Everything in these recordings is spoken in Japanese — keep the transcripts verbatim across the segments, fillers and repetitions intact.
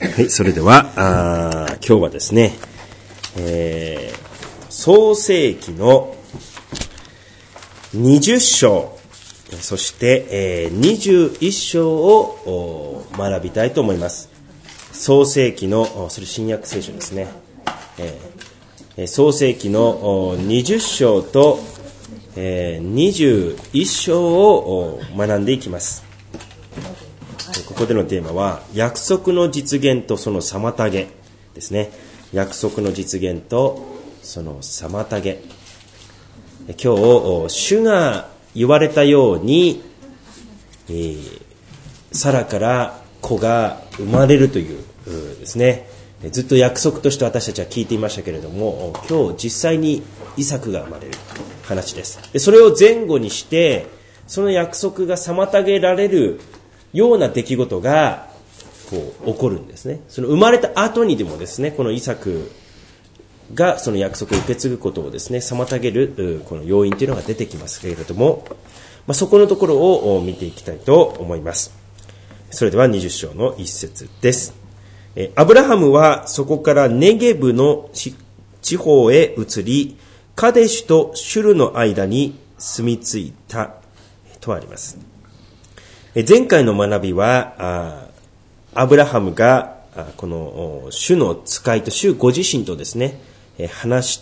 はい、それではあ今日はですね、えー、創世記のにじゅっ章、そして、えー、にじゅういっ章を学びたいと思います。創世記の、それ新約聖書ですね、えー、創世記のにじゅっ章と、えー、にじゅういっ章を学んでいきます。ここでのテーマは約束の実現とその妨げですね。約束の実現とその妨げ。今日主が言われたように、えー、サラから子が生まれるというですね。ずっと約束として私たちは聞いていましたけれども、今日実際にイサクが生まれる話です。でそれを前後にしてその約束が妨げられるような出来事がこう起こるんですね。その生まれた後にでもですね、このイサクがその約束を受け継ぐことをですね妨げるこの要因というのが出てきますけれども、まあ、そこのところを見ていきたいと思います。それではにじゅっ章の一節です。アブラハムはそこからネゲブの地方へ移り、カデシュとシュルの間に住み着いたとあります。前回の学びはアブラハムがこの主の使いと主ご自身とですね話して、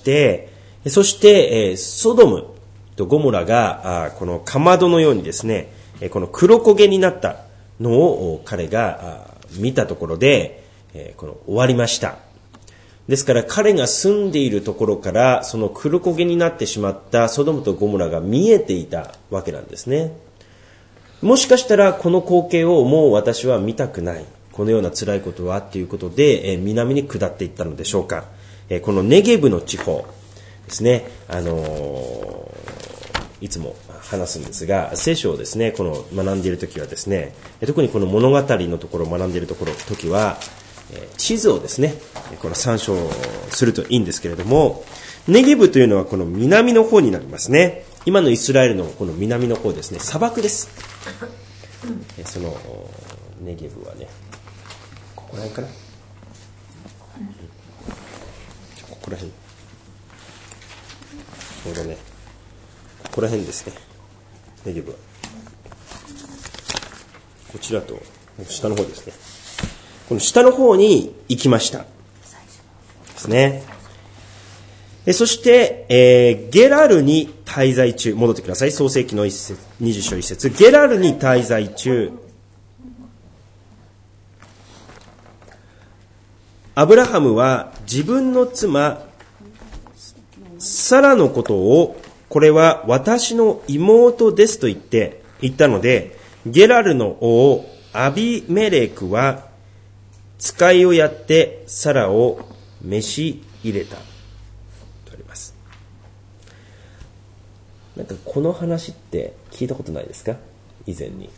そしてソドムとゴモラがこのかまどのようにですねこの黒焦げになったのを彼が見たところでこの終わりました。ですから彼が住んでいるところからその黒焦げになってしまったソドムとゴモラが見えていたわけなんですね。もしかしたらこの光景をもう私は見たくない、このような辛いことはということで、えー、南に下っていったのでしょうか。えー、このネゲブの地方ですね、あのー、いつも話すんですが、聖書をですねこの学んでいるときはですね、特にこの物語のところを学んでいるところ時は、えー、地図をですねこの参照するといいんですけれども、ネゲブというのはこの南の方になりますね。今のイスラエルのこの南の方ですね、砂漠です。そのネゲブはね、ここら辺かな、ここら辺、ちょうどね、ここら辺ですね、ネゲブはこちらと下の方ですね。この下の方に行きましたですね。そして、えー、ゲラルに滞在中、戻ってください。創世記の一節、にじゅっ章一節、ゲラルに滞在中、アブラハムは自分の妻サラのことを、これは私の妹ですと言って言ったので、ゲラルの王アビメレクは使いをやってサラを召し入れた。なんかこの話って聞いたことないですか？以前に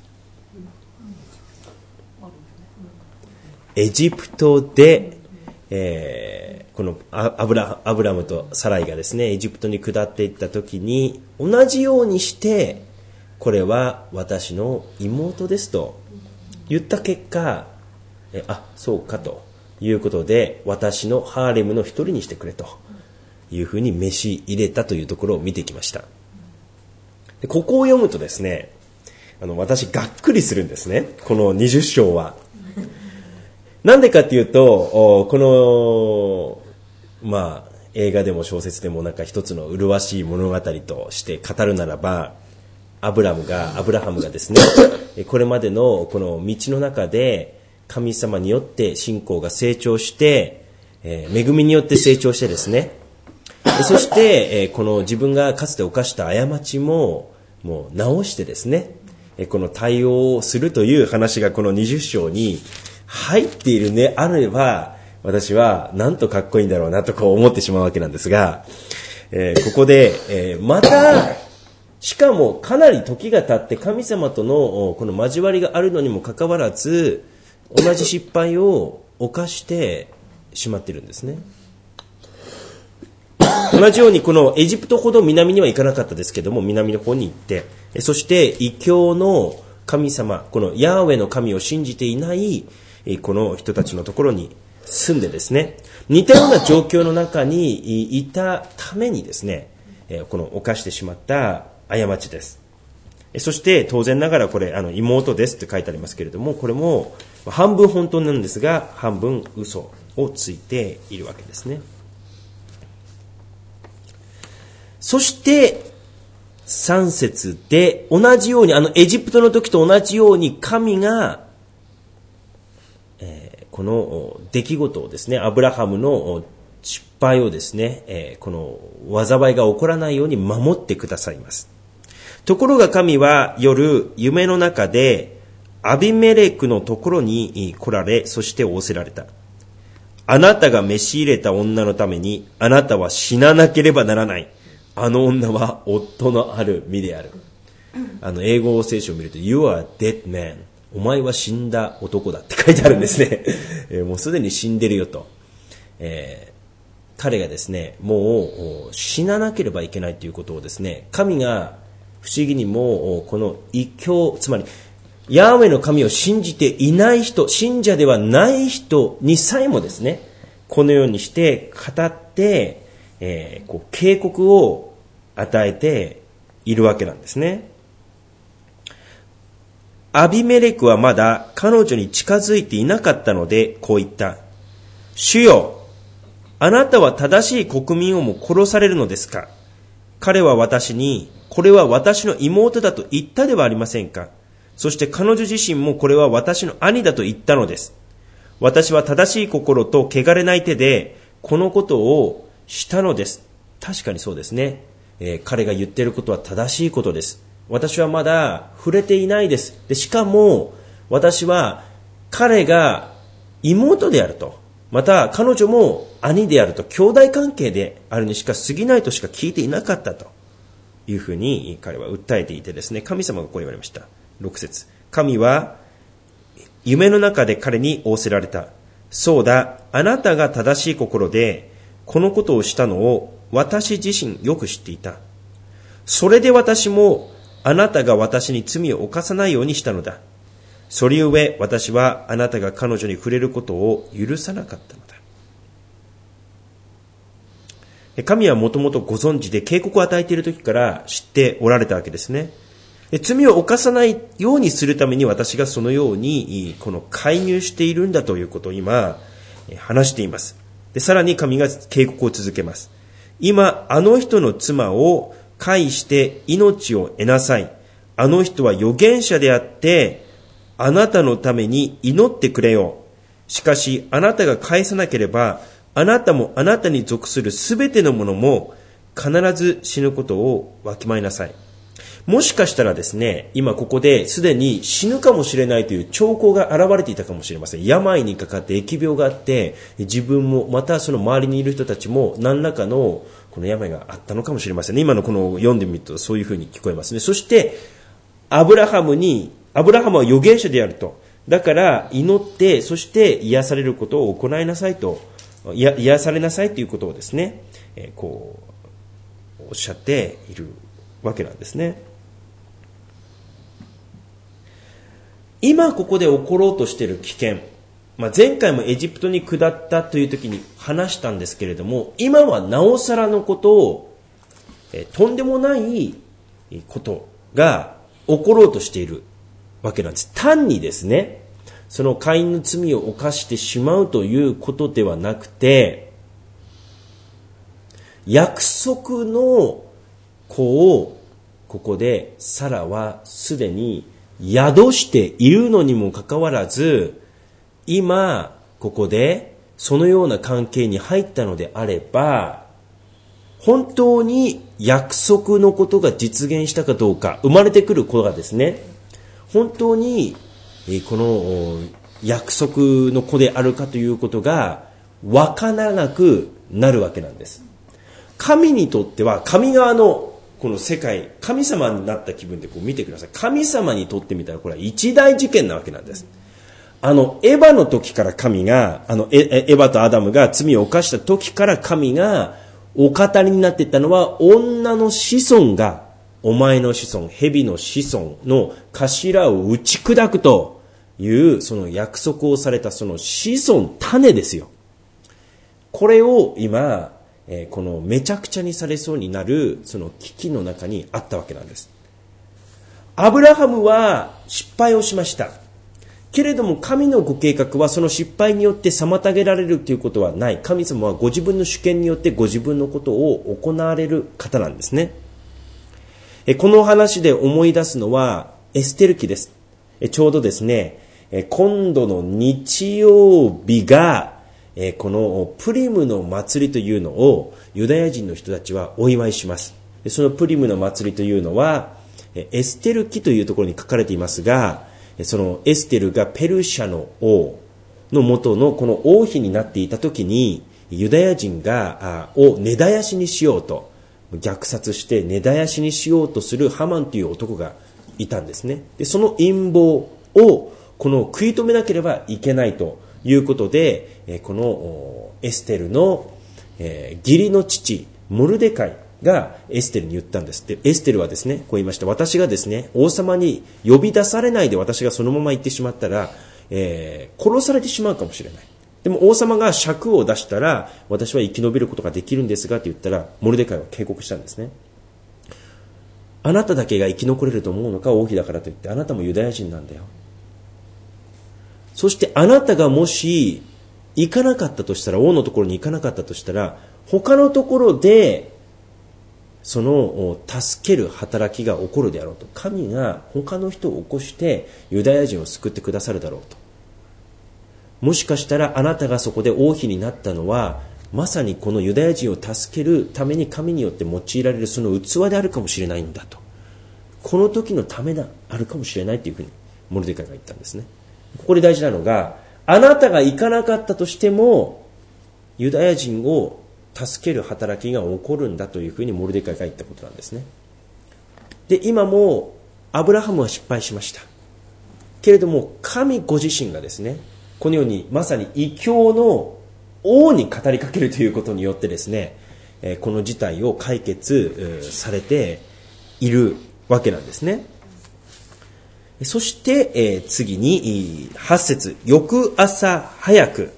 エジプトで、えー、このアブラ、アブラムとサライがですねエジプトに下っていった時に同じようにしてこれは私の妹ですと言った結果、えあそうかということで私のハーレムの一人にしてくれというふうに召し入れたというところを見てきました。でここを読むとですね、あの私がっくりするんですね、このにじゅっ章は。なんでかっていうと、このまあ映画でも小説でもなんか一つの麗しい物語として語るならば、アブラムがアブラハムがですねこれまでのこの道の中で神様によって信仰が成長して、えー、恵みによって成長してですね、そして、えー、この自分がかつて犯した過ちももう直してですね、えー、この対応をするという話がこのにじゅっ章に入っているね、あれば私はなんとかっこいいんだろうなとこう思ってしまうわけなんですが、えー、ここで、えー、またしかもかなり時が経って神様とのこの交わりがあるのにもかかわらず同じ失敗を犯してしまっているんですね。同じようにこのエジプトほど南には行かなかったですけども、南の方に行って、そして異教の神様、このヤーウェの神を信じていないこの人たちのところに住んでですね、似たような状況の中にいたためにですね、この犯してしまった過ちです。そして当然ながらこれあの妹ですって書いてありますけれども、これも半分本当なんですが半分嘘をついているわけですね。そしてさん節で同じように、あのエジプトの時と同じように神が、えー、この出来事をですね、アブラハムの失敗をですね、えー、この災いが起こらないように守ってくださいます。ところが神は夜夢の中でアビメレクのところに来られ、そして仰せられた。あなたが召し入れた女のためにあなたは死ななければならない。あの女は夫のある身である。あの英語聖書を見ると You are a dead man。 お前は死んだ男だって書いてあるんですね。えー、もうすでに死んでるよと、えー彼がですね、もう死ななければいけないということをですね、神が不思議にもこの異教、つまりヤーウェの神を信じていない人、信者ではない人にさえもですね、このようにして語って、えー、こう警告を与えているわけなんですね。アビメレクはまだ彼女に近づいていなかったので、こう言った。主よ、あなたは正しい国民をも殺されるのですか。彼は私に、これは私の妹だと言ったではありませんか。そして彼女自身もこれは私の兄だと言ったのです。私は正しい心と汚れない手でこのことをしたのです。確かにそうですね、えー、彼が言っていることは正しいことです。私はまだ触れていないです。で、しかも私は彼が妹であると、また彼女も兄であると、兄弟関係であるにしか過ぎないとしか聞いていなかったというふうに彼は訴えていてですね、神様がこう言われました。ろく節、神は夢の中で彼に仰せられた。そうだ、あなたが正しい心でこのことをしたのを私自身よく知っていた。それで私もあなたが私に罪を犯さないようにしたのだ。それゆえ私はあなたが彼女に触れることを許さなかったのだ。神はもともとご存知で警告を与えている時から知っておられたわけですね。罪を犯さないようにするために私がそのようにこの介入しているんだということを今話しています。で、さらに神が警告を続けます。今あの人の妻を介して命を得なさい。あの人は預言者であってあなたのために祈ってくれよ。しかしあなたが返さなければあなたもあなたに属するすべてのものも必ず死ぬことをわきまえなさい。もしかしたらですね、今ここですでに死ぬかもしれないという兆候が現れていたかもしれません。病にかかって疫病があって、自分もまたその周りにいる人たちも何らかのこの病があったのかもしれませんね。今のこの読んでみるとそういうふうに聞こえますね。そしてアブラハムにアブラハムは預言者であると。だから祈って、そして癒されることを行いなさいと、癒癒されなさいということをですね、えー、こうおっしゃっているわけなんですね。今ここで起ころうとしている危険、まあ、前回もエジプトに下ったという時に話したんですけれども、今はなおさらのことを、えー、とんでもないことが起ころうとしているわけなんです。単にですね、そのカインの罪を犯してしまうということではなくて、約束の子をここでサラはすでに宿しているのにもかかわらず、今ここでそのような関係に入ったのであれば、本当に約束のことが実現したかどうか、生まれてくる子がですね、本当にこの約束の子であるかということがわからなくなるわけなんです。神にとっては、神側のこの世界、神様になった気分でこう見てください。神様にとってみたらこれは一大事件なわけなんです。あのエヴァの時から神が、あのエヴァとアダムが罪を犯した時から神がお語りになっていったのは、女の子孫がお前の子孫、蛇の子孫の頭を打ち砕くというその約束をされたその子孫、種ですよ。これを今、えー、このめちゃくちゃにされそうになるその危機の中にあったわけなんです。アブラハムは失敗をしました。けれども神のご計画はその失敗によって妨げられるということはない。神様はご自分の主権によってご自分のことを行われる方なんですね。えこの話で思い出すのはエステル記です。えちょうどですね、え今度の日曜日がえこのプリムの祭りというのをユダヤ人の人たちはお祝いします。でそのプリムの祭りというのはエステル記というところに書かれていますが、そのエステルがペルシャの王の元のこの王妃になっていた時に、ユダヤ人がを根絶やしにしようと虐殺して根絶やしにしようとするハマンという男がいたんですね。でその陰謀をこの食い止めなければいけないということで、このエステルの義理の父モルデカイがエステルに言ったんです。でエステルはですね、こう言いました。私がですね、王様に呼び出されないで私がそのまま行ってしまったら、えー、殺されてしまうかもしれない。でも王様が尺を出したら私は生き延びることができるんですがって言ったら、モルデカイは警告したんですね。あなただけが生き残れると思うのか、王妃だからといって。あなたもユダヤ人なんだよ。そしてあなたがもし行かなかったとしたら、王のところに行かなかったとしたら、他のところでその助ける働きが起こるであろうと。神が他の人を起こしてユダヤ人を救ってくださるだろうと。もしかしたらあなたがそこで王妃になったのは、まさにこのユダヤ人を助けるために神によって用いられるその器であるかもしれないんだと。この時のためだ、あるかもしれないというふうにモルデカイが言ったんですね。ここで大事なのが、あなたが行かなかったとしてもユダヤ人を助ける働きが起こるんだというふうにモルデカイが言ったことなんですね。で今もアブラハムは失敗しましたけれども、神ご自身がですね、このようにまさに異教の王に語りかけるということによってですね、この事態を解決されているわけなんですね。そして次にはち節、翌朝早く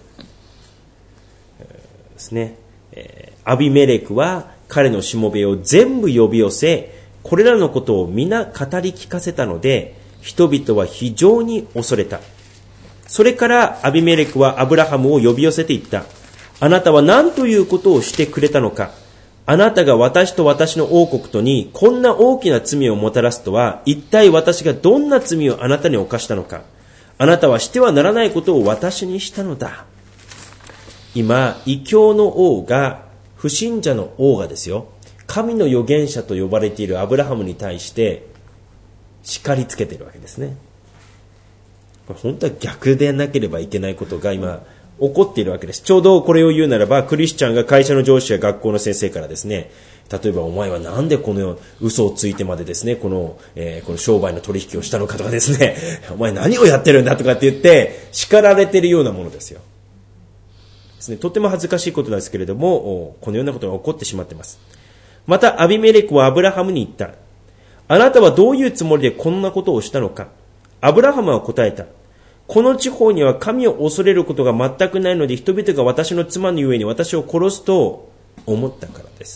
ですね、アビメレクは彼のしもべを全部呼び寄せ、これらのことを皆語り聞かせたので、人々は非常に恐れた。それからアビメレクはアブラハムを呼び寄せていった。あなたは何ということをしてくれたのか。あなたが私と私の王国とにこんな大きな罪をもたらすとは、一体私がどんな罪をあなたに犯したのか。あなたはしてはならないことを私にしたのだ。今、異教の王が、不信者の王がですよ、神の預言者と呼ばれているアブラハムに対して叱りつけているわけですね。本当は逆でなければいけないことが今起こっているわけです。ちょうどこれを言うならば、クリスチャンが会社の上司や学校の先生からですね、例えばお前はなんでこの嘘をついてまでですね、この、えー、この商売の取引をしたのかとかですね、お前何をやってるんだとかって言って叱られているようなものですよ。とても恥ずかしいことですけれども、このようなことが起こってしまっています。またアビメレクはアブラハムに言った。あなたはどういうつもりでこんなことをしたのか。アブラハムは答えた。この地方には神を恐れることが全くないので、人々が私の妻のゆえに私を殺すと思ったからです。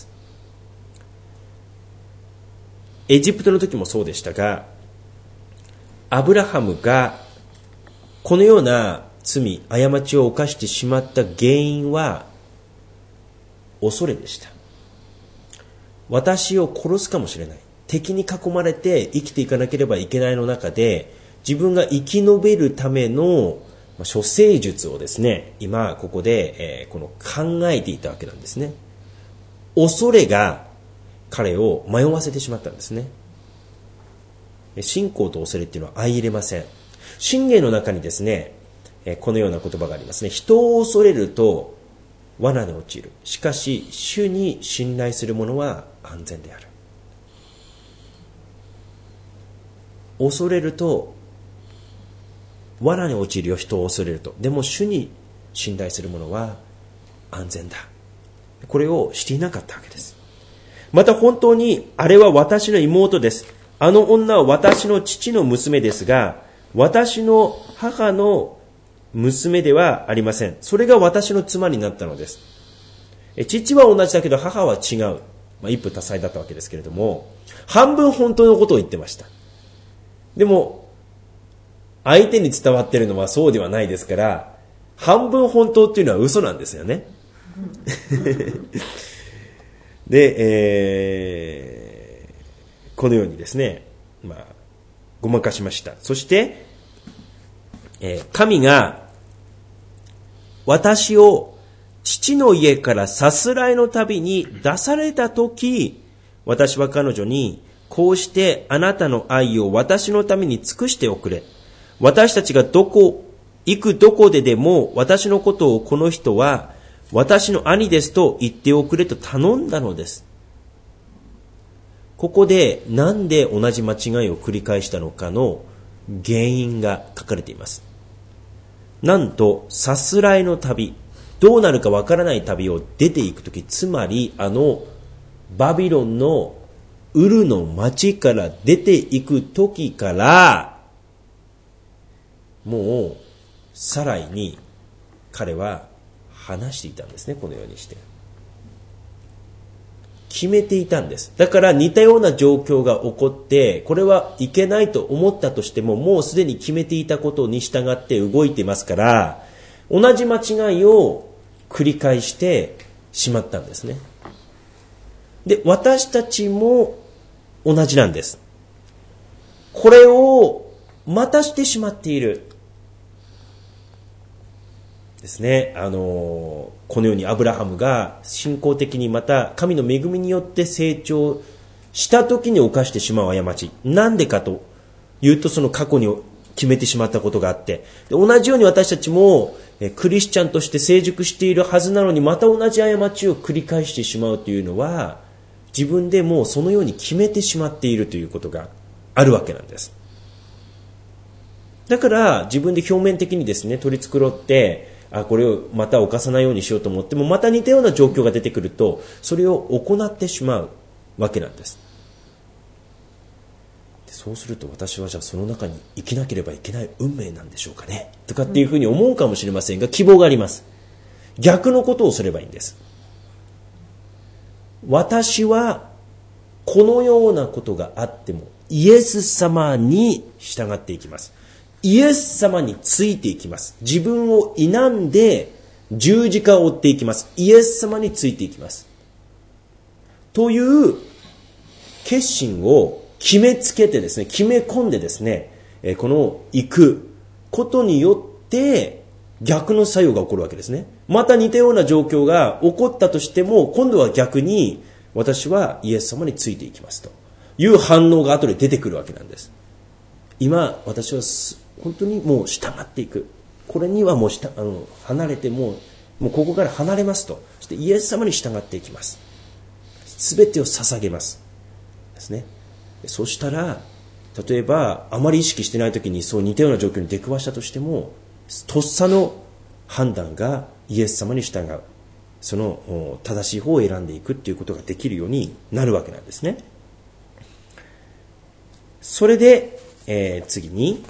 エジプトの時もそうでしたが、アブラハムがこのような罪、過ちを犯してしまった原因は恐れでした。私を殺すかもしれない。敵に囲まれて生きていかなければいけないの中で、自分が生き延びるための処世術をですね、今ここで、えー、この考えていたわけなんですね。恐れが彼を迷わせてしまったんですね。信仰と恐れっていうのは相入れません。箴言の中にですね、このような言葉がありますね。人を恐れると罠に落ちる。しかし主に信頼する者は安全である。恐れると罠に落ちるよ、人を恐れると。でも主に信頼する者は安全だ。これをしていなかったわけです。また本当にあれは私の妹です。あの女は私の父の娘ですが、 私の母の娘ではありません。それが私の妻になったのです。父は同じだけど母は違う。まあ、一夫多妻だったわけですけれども、半分本当のことを言ってました。でも相手に伝わっているのはそうではないですから、半分本当っていうのは嘘なんですよね。で、えー、このようにですね、まあ、ごまかしました。そして、えー、神が私を父の家からさすらいの旅に出されたとき、私は彼女にこうしてあなたの愛を私のために尽くしておくれ。私たちがどこ、行くどこででも私のことをこの人は私の兄ですと言っておくれと頼んだのです。ここでなんで同じ間違いを繰り返したのかの原因が書かれています。なんとさすらいの旅、どうなるかわからない旅を出ていくとき、つまりあのバビロンのウルの町から出ていくときからもうサライに彼は話していたんですね。このようにして決めていたんです。だから似たような状況が起こってこれはいけないと思ったとしても、もうすでに決めていたことに従って動いていますから、同じ間違いを繰り返してしまったんですね。で、私たちも同じなんです。これをまたしてしまっているですね。あのこのようにアブラハムが信仰的にまた神の恵みによって成長した時に犯してしまう過ち、なんでかというと、その過去に決めてしまったことがあって、で同じように私たちもクリスチャンとして成熟しているはずなのに、また同じ過ちを繰り返してしまうというのは、自分でもうそのように決めてしまっているということがあるわけなんです。だから自分で表面的にですね取り繕って、あ、これをまた犯さないようにしようと思っても、また似たような状況が出てくるとそれを行ってしまうわけなんです。そうすると、私はじゃあその中に生きなければいけない運命なんでしょうかねとかっていうふうに思うかもしれませんが、希望があります。逆のことをすればいいんです。私はこのようなことがあってもイエス様に従っていきます。イエス様についていきます。自分を否んで十字架を追っていきます。イエス様についていきます。という決心を決めつけてですね、決め込んでですね、この行くことによって逆の作用が起こるわけですね。また似たような状況が起こったとしても、今度は逆に私はイエス様についていきますという反応が後で出てくるわけなんです。今私は本当にもう従っていく、これにはもうしたあの離れてもう、もうここから離れますと、そしてイエス様に従っていきます。すべてを捧げますですね。そしたら、例えばあまり意識してない時にそう似たような状況に出くわしたとしても、とっさの判断がイエス様に従う、その正しい方を選んでいくっていうことができるようになるわけなんですね。それで、えー、次に、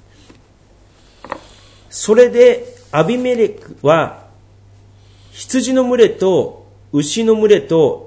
それでアビメレクは羊の群れと牛の群れと、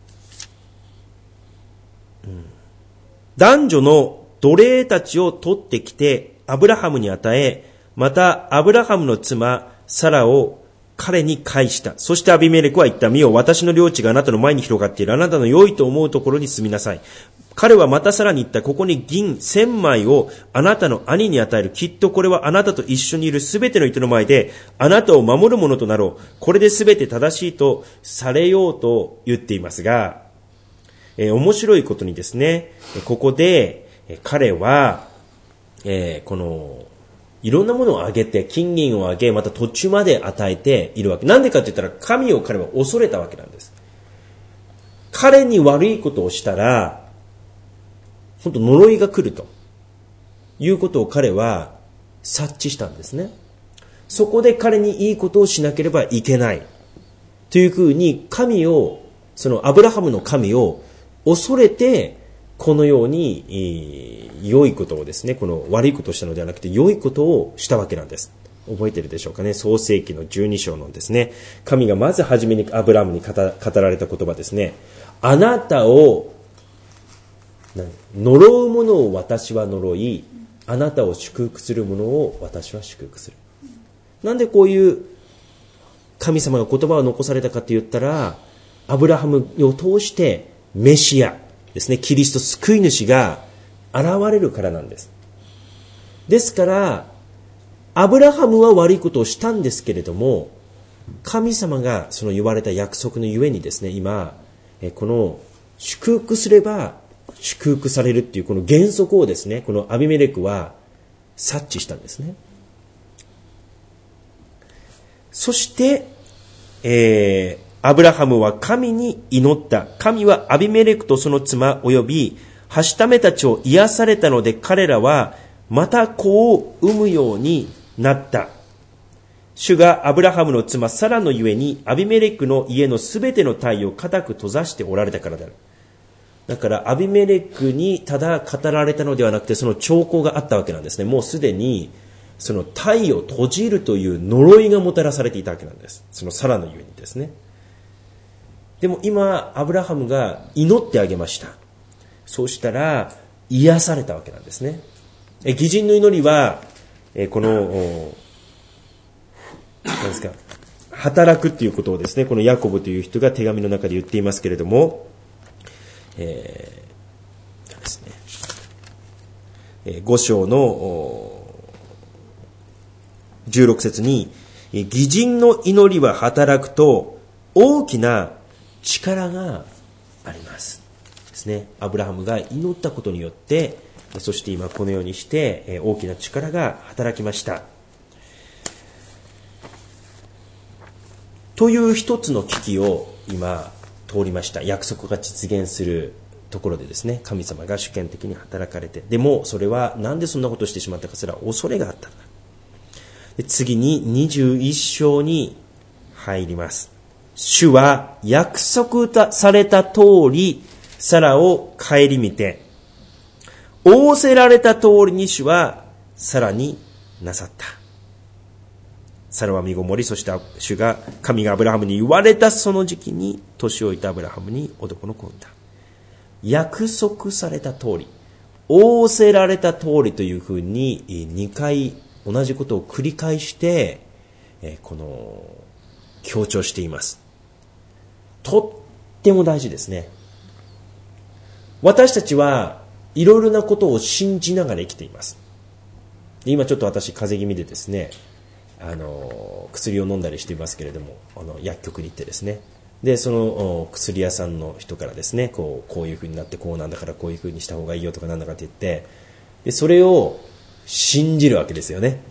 うん、男女の奴隷たちを取ってきてアブラハムに与え、またアブラハムの妻サラを彼に返した。そしてアビメレクは言った。見よ、私の領地があなたの前に広がっている。あなたの良いと思うところに住みなさい。彼はまたさらに言った。ここに銀千枚をあなたの兄に与える。きっとこれはあなたと一緒にいるすべての人の前であなたを守るものとなろう。これですべて正しいとされようと言っていますが、えー、面白いことにですね、ここで彼は、えー、このいろんなものをあげて、金銀をあげ、また途中まで与えているわけ。なんでかって言ったら、神を彼は恐れたわけなんです。彼に悪いことをしたら、本当呪いが来るということを彼は察知したんですね。そこで彼にいいことをしなければいけないというふうに、神を、そのアブラハムの神を恐れてこのように、えー、良いことをですね、この悪いことをしたのではなくて良いことをしたわけなんです。覚えているでしょうかね。創世記のじゅうに章のですね、神がまず初めにアブラハムに語られた言葉ですね。あなたを呪う者を私は呪い、あなたを祝福する者を私は祝福する。なんでこういう神様が言葉を残されたかと言ったら、アブラハムを通してメシアですね、キリスト救い主が現れるからなんです。ですからアブラハムは悪いことをしたんですけれども、神様がその言われた約束のゆえにですね、今この祝福すれば祝福されるっていうこの原則をですね、このアビメレクは察知したんですね。そして、えー、アブラハムは神に祈った。神はアビメレクとその妻及びはしためたちを癒されたので、彼らはまた子を産むようになった。主がアブラハムの妻サラのゆえにアビメレクの家のすべての体を固く閉ざしておられたからである。だからアビメレクにただ語られたのではなくて、その兆候があったわけなんですね。もうすでにその体を閉じるという呪いがもたらされていたわけなんです。そのサラのゆえにですね。でも今アブラハムが祈ってあげました。そうしたら癒されたわけなんですね。え義人の祈りはえこの何ですか、働くっていうことをですね、このヤコブという人が手紙の中で言っていますけれども、えーですね、ご章のじゅうろく節に、義人の祈りは働くと大きな力がありますですね。アブラハムが祈ったことによって、そして今このようにして大きな力が働きましたという一つの危機を今通りました。約束が実現するところでですね、神様が主権的に働かれて、でもそれはなんでそんなことをしてしまったかすら恐れがあったんだ。で次ににじゅういち章に入ります。主は約束された通りサラを顧みて、仰せられた通りに主はサラになさった。サラは身ごもり、そして主が神がアブラハムに言われたその時期に年老いたアブラハムに男の子を産んだ。約束された通り、仰せられた通りというふうににかい同じことを繰り返してこの強調しています。とっても大事ですね。私たちはいろいろなことを信じながら生きています。今ちょっと私風邪気味でですね、あの薬を飲んだりしていますけれども、あの薬局に行ってですね、でその薬屋さんの人からですね、こうこういう風になってこうなんだからこういう風にした方がいいよとかなんだかって言って、でそれを信じるわけですよね。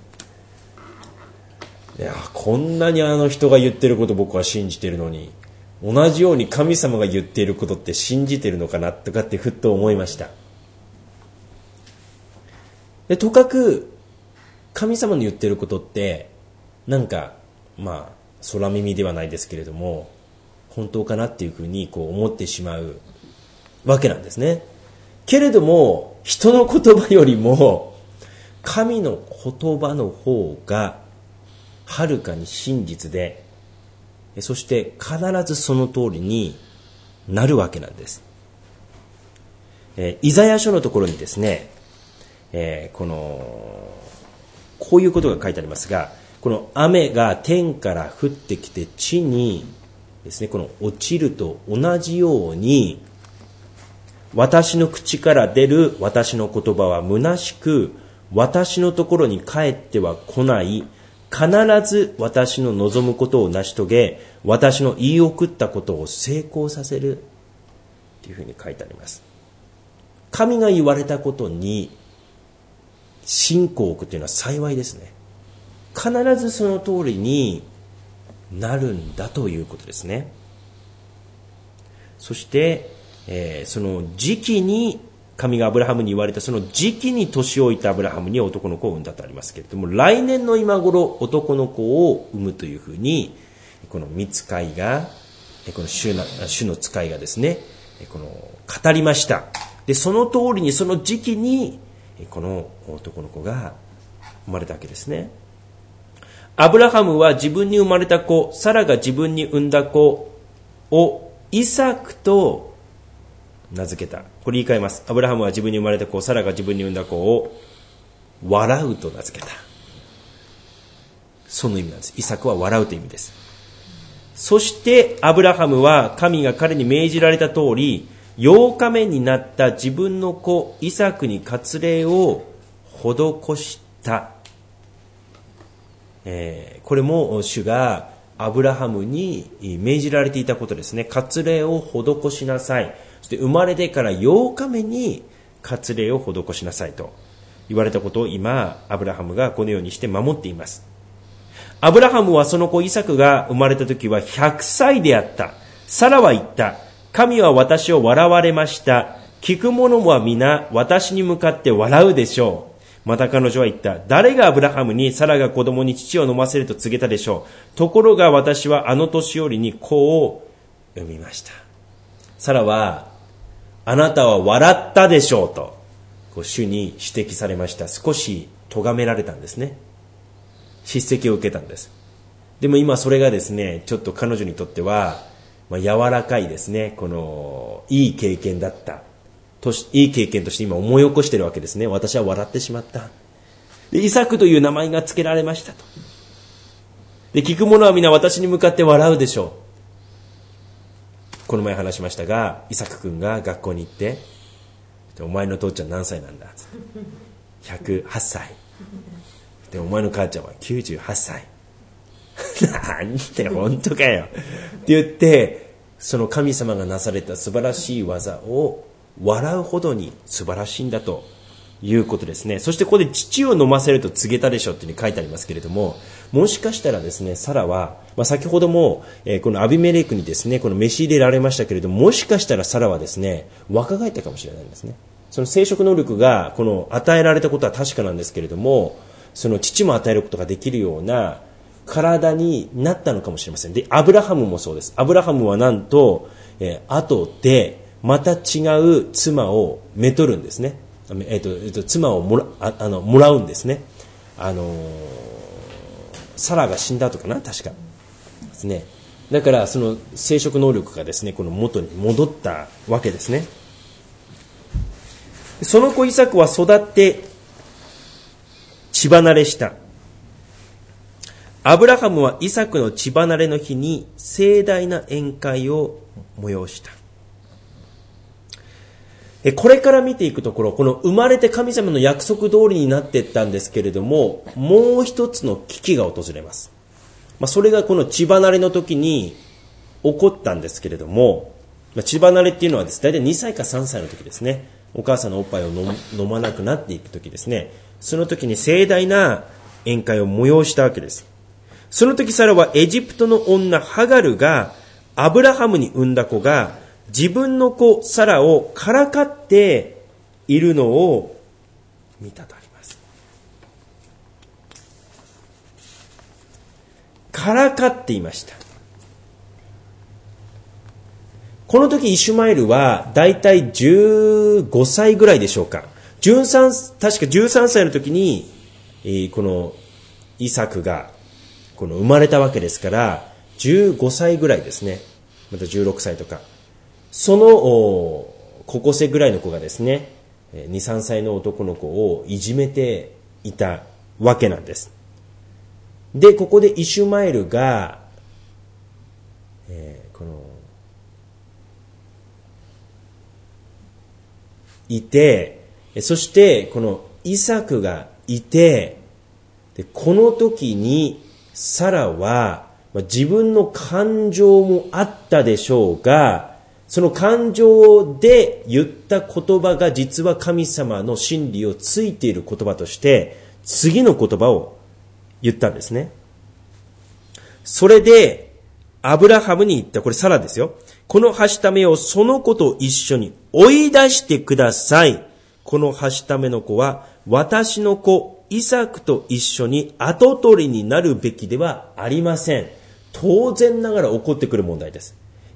いやこんなにあの人が言ってること僕は信じてるのに、同じように神様が言っていることって信じてるのかなとかってふっと思いました。でとかく神様の言っていることってなんかまあ空耳ではないですけれども本当かなっていうふうにこう思ってしまうわけなんですね。けれども人の言葉よりも神の言葉の方がはるかに真実で、そして必ずその通りになるわけなんです。えー、イザヤ書のところにですね、えー、このこういうことが書いてありますが、この雨が天から降ってきて地にですね、この落ちると同じように、私の口から出る私の言葉は虚しく、私のところに帰っては来ない、必ず私の望むことを成し遂げ、私の言い送ったことを成功させるというふうに書いてあります。神が言われたことに信仰を置くというのは幸いですね。必ずその通りになるんだということですね。そして、えー、その時期に神がアブラハムに言われたその時期に年老いたアブラハムに男の子を産んだとありますけれども、来年の今頃男の子を産むというふうにこの御使いがこの主の、主の使いがですねこの語りました。 で、その通りにその時期にこの男の子が生まれたわけですね。アブラハムは自分に生まれた子、サラが自分に産んだ子をイサクと名付けた。これ言い換えます。アブラハムは自分に生まれた子、サラが自分に産んだ子を笑うと名付けた。その意味なんです。イサクは笑うという意味です。そしてアブラハムは神が彼に命じられた通り、ようかめになった自分の子イサクに割礼を施した。えー、これも主がアブラハムに命じられていたことですね。割礼を施しなさい。そして生まれてからようかめに割礼を施しなさいと言われたことを今アブラハムがこのようにして守っています。アブラハムはその子イサクが生まれた時はひゃくさいであった。サラは言った。神は私を笑われました。聞く者は皆私に向かって笑うでしょう。また彼女は言った。誰がアブラハムにサラが子供に乳を飲ませると告げたでしょう。ところが私はあの年寄りに子を産みました。サラはあなたは笑ったでしょうとこう主に指摘されました。少し咎められたんですね。叱責を受けたんです。でも今それがですね、ちょっと彼女にとっては、まあ、柔らかいですね、このいい経験だったとし、いい経験として今思い起こしているわけですね。私は笑ってしまった。で、イサクという名前が付けられましたと。で、聞く者は皆私に向かって笑うでしょう。この前話しましたが、イサク君が学校に行って、お前の父ちゃん何歳なんだつってひゃくはっさいで、お前の母ちゃんはきゅうじゅうはっさいなんて本当かよって言って、その神様がなされた素晴らしい技を笑うほどに素晴らしいんだということですね。そしてここで乳を飲ませると告げたでしょっていうふうに書いてありますけれども、もしかしたらですね、サラは、まあ、先ほども、えー、このアビメレクにですね、この召し入れられましたけれども、もしかしたらサラはですね、若返ったかもしれないんですね。その生殖能力がこの与えられたことは確かなんですけれども、その乳も与えることができるような体になったのかもしれません。で、アブラハムもそうです。アブラハムはなんと、えー、後でまた違う妻をめとるんですね。えーとえー、と妻をもら、あ、あの、もらうんですね。あのー、サラが死んだとかな、確かですね。だからその生殖能力がですね、この元に戻ったわけですね。その子イサクは育って血離れした。アブラハムはイサクの血離れの日に盛大な宴会を催した。これから見ていくところ、この生まれて神様の約束通りになっていったんですけれども、もう一つの危機が訪れます。まあ、それがこの血離れの時に起こったんですけれども、まあ、血離れっていうのはです、大体にさいかさんさいの時ですね。お母さんのおっぱいを 飲, 飲まなくなっていく時ですね。その時に盛大な宴会を催したわけです。その時サラはエジプトの女ハガルがアブラハムに産んだ子が自分の子サラをからかっているのを見たとあります。からかっていました。この時イシュマエルはだいたいじゅうごさいぐらいでしょうか。じゅうさん確かじゅうさんさいの時に、えー、このイサクがこの生まれたわけですから、じゅうごさいぐらいですね。またじゅうろくさいとか。その高校生ぐらいの子がですね、にさんさいの男の子をいじめていたわけなんです。で、ここでイシュマエルが、えー、このいて、そしてこのイサクがいて、でこの時にサラは自分の感情もあったでしょうが、その感情で言った言葉が実は神様の真理をついている言葉として次の言葉を言ったんですね。それでアブラハムに言った。これサラですよ。このはしためをその子と一緒に追い出してください。このはしための子は私の子イサクと一緒に跡取りになるべきではありません。当然ながら起こってくる問題です。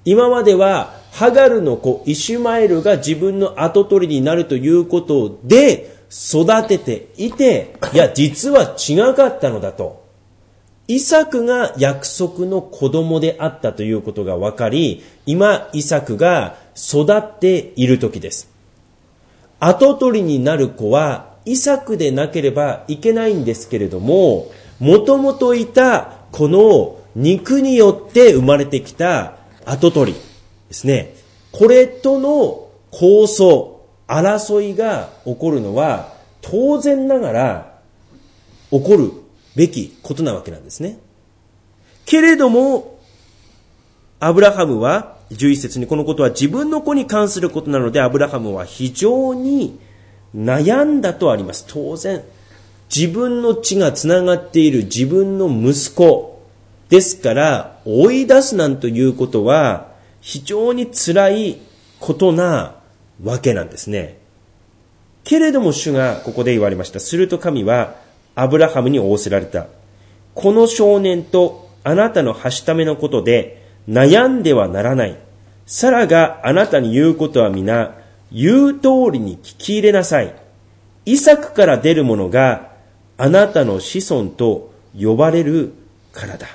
今まではハガルの子イシュマエルが自分の跡取りになるということで育てていて、いや実は違かったのだと。イサクが約束の子供であったということが分かり、今イサクが育っている時です。跡取りになる子はイサクでなければいけないんですけれども、もともといたこの肉によって生まれてきた跡取りですね。これとの抗争、争いが起こるのは当然ながら起こるべきことなわけなんですね。けれども、アブラハムはじゅういっ節にこのことは自分の子に関することなので、アブラハムは非常に悩んだとあります。当然、自分の血がつながっている自分の息子ですから、追い出すなんということは非常に辛いことなわけなんですね。けれども主がここで言われました。すると神はアブラハムに仰せられた。この少年とあなたのはしためのことで悩んではならない。サラがあなたに言うことは皆言う通りに聞き入れなさい。イサクから出るものがあなたの子孫と呼ばれるからだ。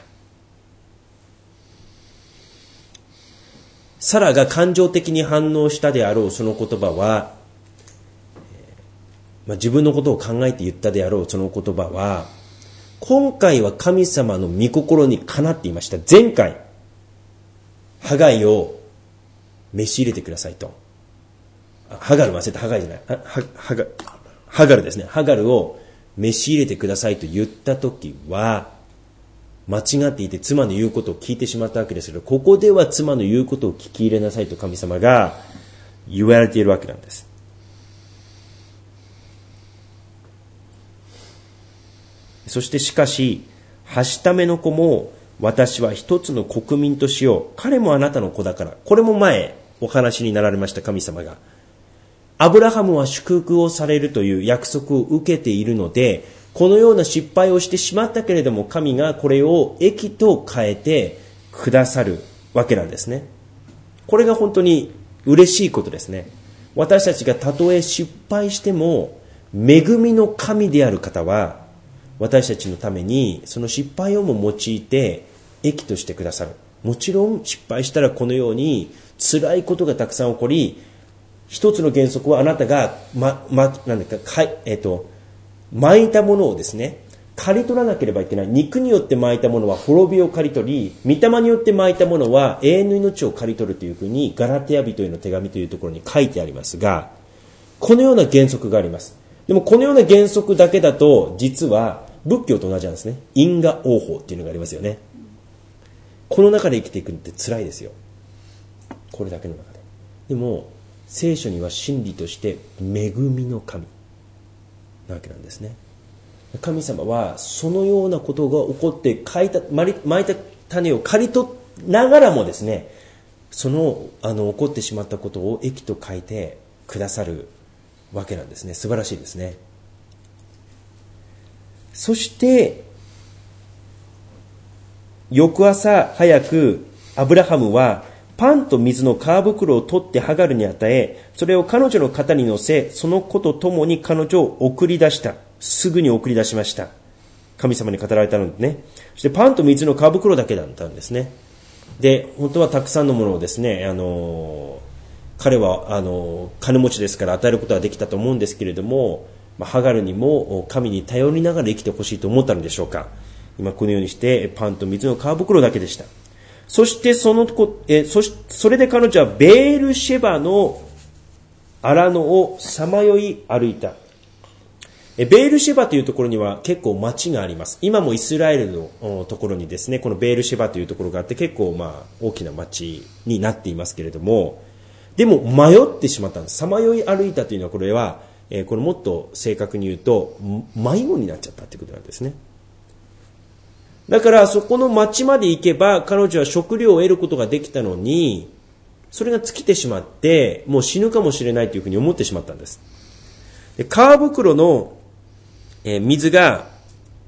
サラが感情的に反応したであろうその言葉は、まあ、自分のことを考えて言ったであろうその言葉は、今回は神様の御心にかなっていました。前回、ハガイを召し入れてくださいと。ハガル忘れた、ハガイじゃない。ははハガハガルですね。ハガルを召し入れてくださいと言ったときは、間違っていて妻の言うことを聞いてしまったわけですけど、ここでは妻の言うことを聞き入れなさいと神様が言われているわけなんです。そしてしかし、はしための子も私は一つの国民としよう。彼もあなたの子だから。これも前お話になられました神様が。アブラハムは祝福をされるという約束を受けているので、このような失敗をしてしまったけれども、神がこれを益と変えてくださるわけなんですね。これが本当に嬉しいことですね。私たちがたとえ失敗しても、恵みの神である方は、私たちのためにその失敗をも用いて益としてくださる。もちろん失敗したらこのように辛いことがたくさん起こり、一つの原則はあなたが、ま、ま、なんだか、かい、えっと、巻いたものをですね、刈り取らなければいけない。肉によって巻いたものは滅びを刈り取り、御霊によって巻いたものは永遠の命を刈り取るというふうにガラテヤ人への手紙というところに書いてありますが、このような原則があります。でもこのような原則だけだと、実は仏教と同じなんですね。因果応報っていうのがありますよね。この中で生きていくって辛いですよ。これだけの中で。でも聖書には真理として恵みの神なわけなんですね。神様はそのようなことが起こって巻いた、巻いた種を刈り取りながらもですね、その、あの起こってしまったことを益と書いてくださるわけなんですね。素晴らしいですね。そして翌朝早くアブラハムはパンと水の皮袋を取ってハガルに与え、それを彼女の肩に乗せ、その子と共に彼女を送り出した。すぐに送り出しました。神様に語られたのでね。そしてパンと水の皮袋だけだったんですね。で、本当はたくさんのものをですね、あの彼はあの金持ちですから与えることはできたと思うんですけれども、まあ、ハガルにも神に頼りながら生きてほしいと思ったのでしょうか。今このようにしてパンと水の皮袋だけでした。そしてその子、えそしそれで彼女はベールシェバの荒野をさまよい歩いた。ベールシェバというところには結構町があります。今もイスラエルのところにですね、このベールシェバというところがあって結構まあ大きな町になっていますけれども、でも迷ってしまったんです。さまよい歩いたというのはこれは、えー、これもっと正確に言うと迷子になっちゃったということなんですね。だからそこの町まで行けば彼女は食料を得ることができたのに、それが尽きてしまってもう死ぬかもしれないというふうに思ってしまったんです。で、皮袋の水が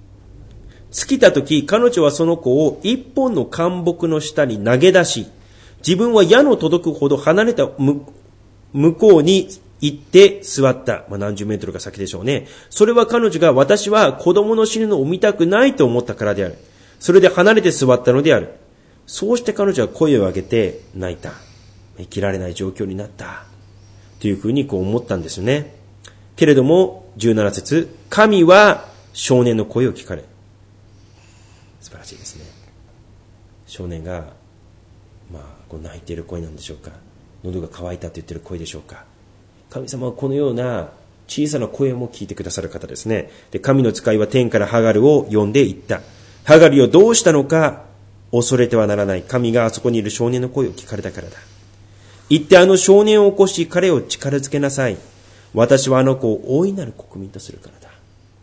尽きたとき、彼女はその子を一本の灌木の下に投げ出し、 自分は矢の届くほど離れた向こうに行って座った。まあ、何十メートルか先でしょうね。それは彼女が私は子供の死ぬのを見たくないと思ったからである。それで離れて座ったのである。そうして彼女は声を上げて泣いた。生きられない状況になった。というふうにこう思ったんですよね。けれども、じゅうなな節、神は少年の声を聞かれ。素晴らしいですね。少年が、まあ、こう泣いている声なんでしょうか。喉が渇いたと言っている声でしょうか。神様はこのような小さな声も聞いてくださる方ですね。で、神の使いは天からハガルを呼んで言った。ハガルをどうしたのか恐れてはならない。神があそこにいる少年の声を聞かれたからだ。行ってあの少年を起こし彼を力づけなさい。私はあの子を大いなる国民とするからだ。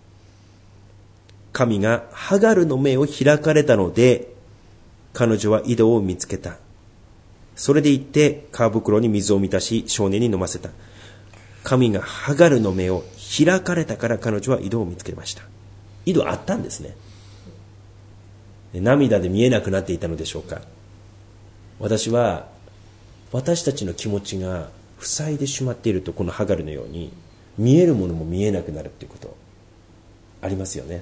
神がハガルの目を開かれたので、彼女は井戸を見つけた。それで行って皮袋に水を満たし少年に飲ませた。神がハガルの目を開かれたから彼女は井戸を見つけました。井戸あったんですね。涙で見えなくなっていたのでしょうか。私は私たちの気持ちが塞いでしまっていると、このハガルのように見えるものも見えなくなるということありますよね。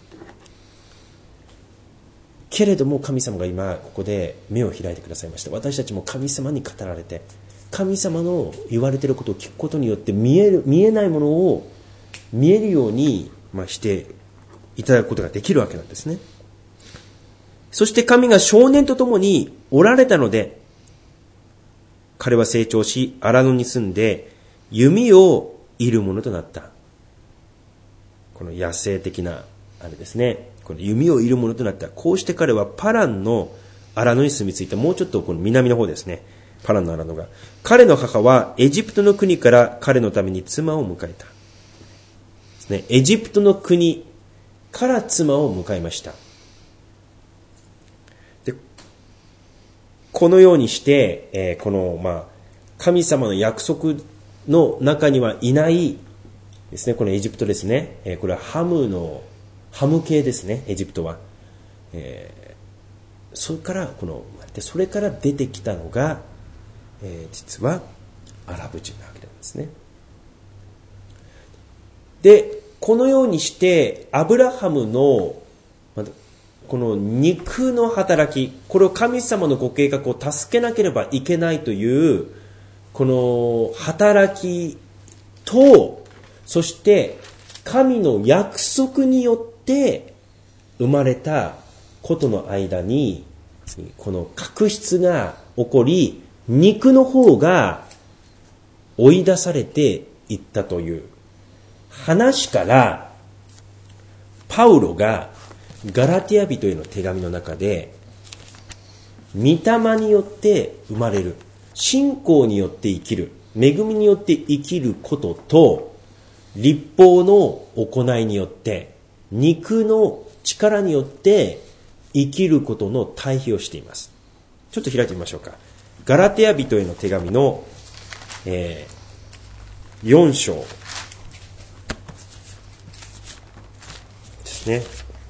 けれども神様が今ここで目を開いてくださいました。私たちも神様に語られて、神様の言われていることを聞くことによって見える、見えないものを見えるように、まあ、していただくことができるわけなんですね。そして神が少年と共におられたので、彼は成長し荒野に住んで弓を射るものとなった。この野生的なあれですね。この弓を射るものとなった。こうして彼はパランの荒野に住み着いた。もうちょっとこの南の方ですね。パランの荒野が。彼の母はエジプトの国から彼のために妻を迎えた。ですね。エジプトの国から妻を迎えました。で、このようにして、えー、この、まあ、神様の約束の中にはいないですね。このエジプトですね。えー、これはハムの、ハム系ですね。エジプトは。えー、それから、この、それから出てきたのが、えー、実はアラブ人なわけなんですね。で、このようにしてアブラハムのこの肉の働き、これを神様のご計画を助けなければいけないというこの働きと、そして神の約束によって生まれたことの間にこの確執が起こり、肉の方が追い出されていったという話から、パウロがガラティア人への手紙の中で、御霊によって生まれる、信仰によって生きる、恵みによって生きることと、律法の行いによって、肉の力によって生きることの対比をしています。ちょっと開いてみましょうか。ガラテヤ人への手紙の、えー、よん章ですね。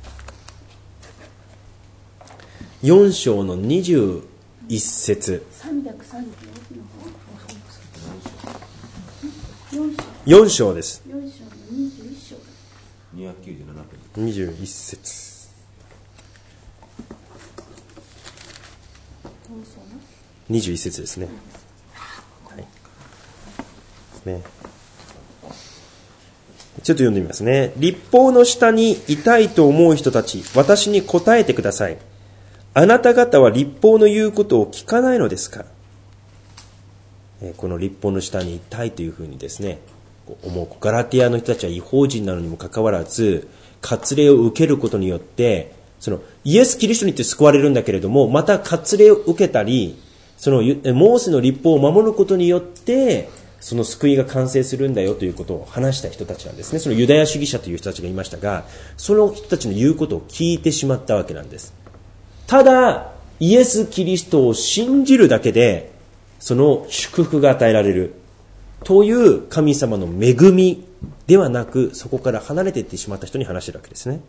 よん章のにじゅういち節。よん章です。 よん章のにじゅういち章。 にひゃくきゅうじゅうななページ。 にじゅういち節。にじゅういち節ですね。はい。ね。ちょっと読んでみますね。律法の下にいたいと思う人たち、私に答えてください。あなた方は律法の言うことを聞かないのですか？この律法の下にいたいというふうにですね、思う。ガラティアの人たちは異邦人なのにもかかわらず、割礼を受けることによって、そのイエス・キリストによって救われるんだけれども、また割礼を受けたり、そのモーセの律法を守ることによって、その救いが完成するんだよということを話した人たちなんですね。そのユダヤ主義者という人たちがいましたが、その人たちの言うことを聞いてしまったわけなんです。ただ、イエス・キリストを信じるだけで、その祝福が与えられるという神様の恵みではなく、そこから離れていってしまった人に話しているわけですね。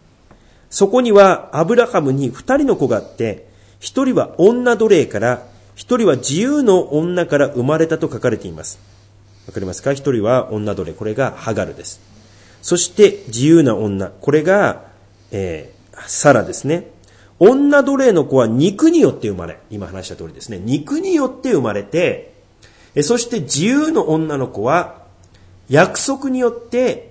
そこにはアブラハムに二人の子があって、一人は女奴隷から、 一人は自由の女から生まれたと書かれています。わかりますか？一人は女奴隷、これがハガルです。そして自由な女、これが、えー、サラですね。女奴隷の子は肉によって生まれ、今話した通りですね、肉によって生まれて、そして自由の女の子は約束によって、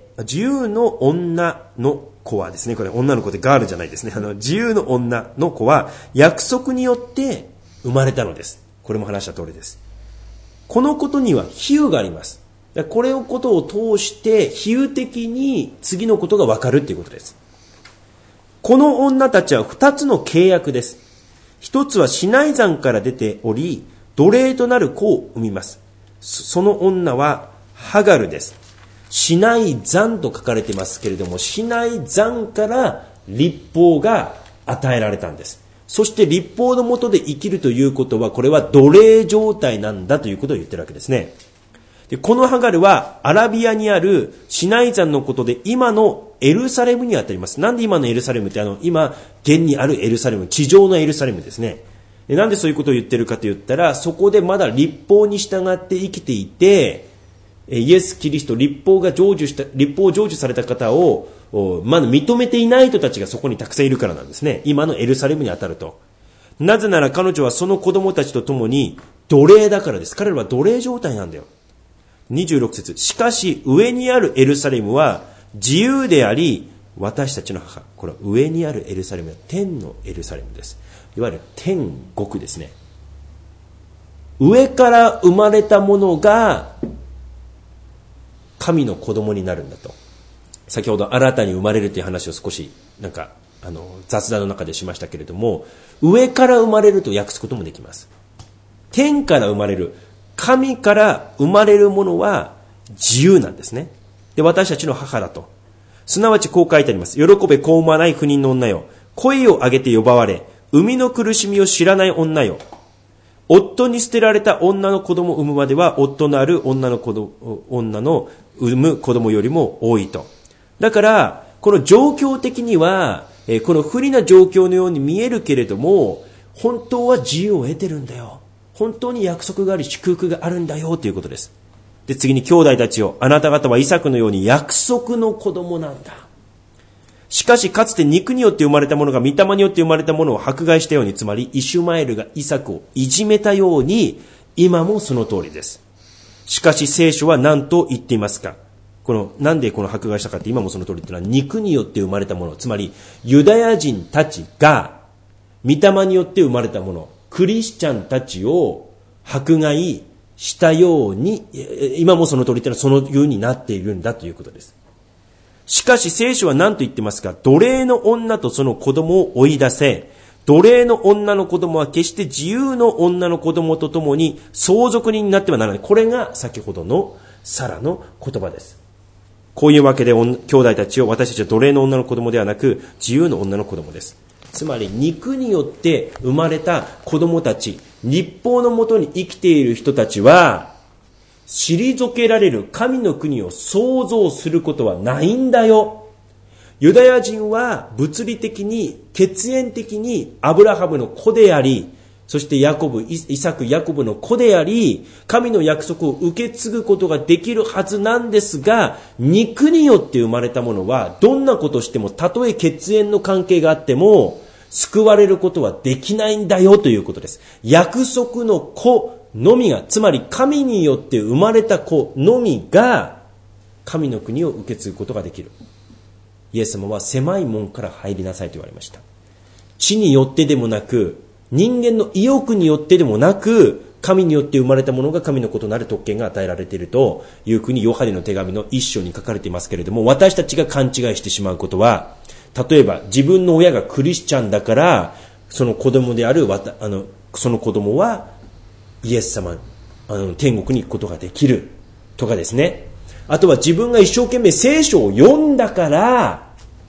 自由の女の子はですね、これ女の子でガールじゃないですね、あの自由の女の子は約束によって生まれたのです。これも話した通りです。このことには比喩があります。これをことを通して比喩的に次のことがわかるということです。この女たちは二つの契約です。一つはシナイ山から出ており、奴隷となる子を産みます。その女はハガルです。シナイ山と書かれていますけれども、シナイ山から律法が与えられたんです。そして律法の下で生きるということは、これは奴隷状態なんだということを言ってるわけですね。で、このハガルはアラビアにあるシナイ山のことで、今のエルサレムにあたります。なんで今のエルサレムって、あの今現にあるエルサレム、地上のエルサレムですね。で、なんでそういうことを言ってるかと言ったら、そこでまだ律法に従って生きていて、イエス・キリスト、律法が成就した、律法を成就された方をまだ認めていない人たちがそこにたくさんいるからなんですね。今のエルサレムにあたると。なぜなら彼女はその子供たちと共に奴隷だからです。彼らは奴隷状態なんだよ。にじゅうろく節、しかし上にあるエルサレムは自由であり、私たちの母。これは上にあるエルサレムは天のエルサレムです。いわゆる天国ですね。上から生まれたものが神の子供になるんだと。先ほど新たに生まれるという話を少しなんかあの雑談の中でしましたけれども、上から生まれると訳すこともできます。天から生まれる、神から生まれるものは自由なんですね。で、私たちの母だと。すなわちこう書いてあります。喜べ子を産まない不妊の女よ。声を上げて呼ばわれ、生みの苦しみを知らない女よ。夫に捨てられた女の子供を産むまでは、夫のある女の子供、女の産む子供よりも多いと。だから、この状況的には、この不利な状況のように見えるけれども、本当は自由を得てるんだよ。本当に約束があり祝福があるんだよということです。で、次に兄弟たちよ、あなた方はイサクのように約束の子供なんだ。しかしかつて肉によって生まれたものが御霊によって生まれたものを迫害したように、つまりイシュマエルがイサクをいじめたように、今もその通りです。しかし聖書は何と言っていますか？このなんでこの迫害したかって、今もその通りっていうのは肉によって生まれたもの、つまりユダヤ人たちが御霊によって生まれたもの、クリスチャンたちを迫害したように、今もその通りっていうのはそのようになっているんだということです。しかし聖書は何と言ってますか？奴隷の女とその子供を追い出せ、奴隷の女の子供は決して自由の女の子供と共に相続人になってはならない。これが先ほどのサラの言葉です。こういうわけで兄弟たちを、私たちは奴隷の女の子供ではなく自由の女の子供です。つまり肉によって生まれた子供たち、律法のもとに生きている人たちは、退けられる神の国を創造することはないんだよ。ユダヤ人は物理的に血縁的にアブラハムの子であり、そしてヤコブ、イサク、ヤコブの子であり、神の約束を受け継ぐことができるはずなんですが、肉によって生まれたものはどんなことをしても、たとえ血縁の関係があっても救われることはできないんだよということです。約束の子のみが、つまり神によって生まれた子のみが神の国を受け継ぐことができる。イエス様は狭い門から入りなさいと言われました。地によってでもなく、人間の意欲によってでもなく、神によって生まれたものが神の子となる特権が与えられているというふうにヨハネの手紙の一章に書かれていますけれども、私たちが勘違いしてしまうことは、例えば自分の親がクリスチャンだからその子供であるわたあのその子供はイエス様あの天国に行くことができるとかですね。あとは自分が一生懸命聖書を読んだから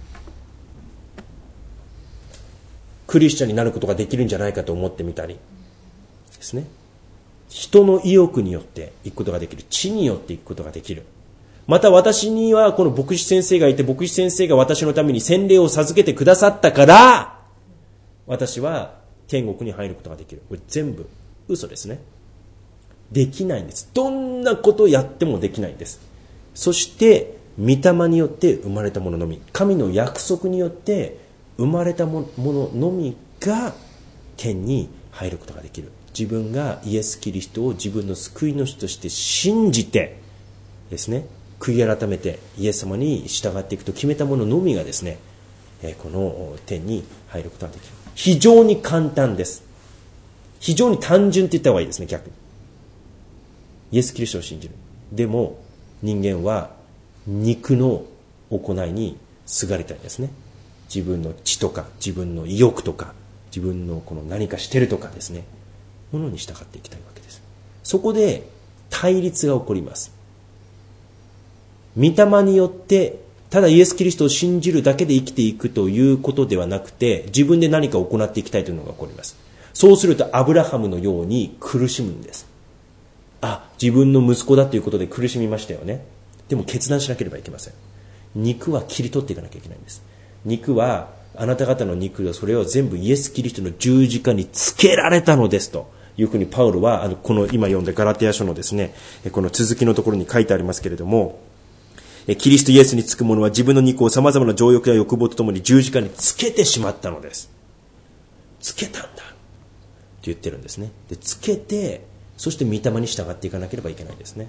クリスチャンになることができるんじゃないかと思ってみたりですね。人の意欲によって行くことができる、地によって行くことができる。また私にはこの牧師先生がいて、牧師先生が私のために洗礼を授けてくださったから私は天国に入ることができる。これ全部嘘ですね。できないんです。どんなことをやってもできないんです。そして御霊によって生まれたもののみ、神の約束によって生まれたもののみが天に入ることができる。自分がイエス・キリストを自分の救い主として信じてですね、悔い改めてイエス様に従っていくと決めたもののみがですね、この天に入ることができる。非常に簡単です。非常に単純って言った方がいいですね。逆にイエス・キリストを信じる。でも人間は肉の行いにすがりたいんですね。自分の知とか自分の意欲とか自分のこの何かしてるとかですね、ものに従っていきたいわけです。そこで対立が起こります。御霊によってただイエス・キリストを信じるだけで生きていくということではなくて、自分で何か行っていきたいというのが起こります。そうするとアブラハムのように苦しむんです。あ、自分の息子だということで苦しみましたよね。でも決断しなければいけません。肉は切り取っていかなきゃいけないんです。肉はあなた方の肉はそれを全部イエス・キリストの十字架につけられたのですというふうにパウロはあのこの今読んだガラテヤ書のですね、この続きのところに書いてありますけれども、キリストイエスにつく者は自分の肉をさまざまな情欲や欲望とともに十字架につけてしまったのです。つけたんだと言ってるんですね。でつけて、そして御霊に従っていかなければいけないですね。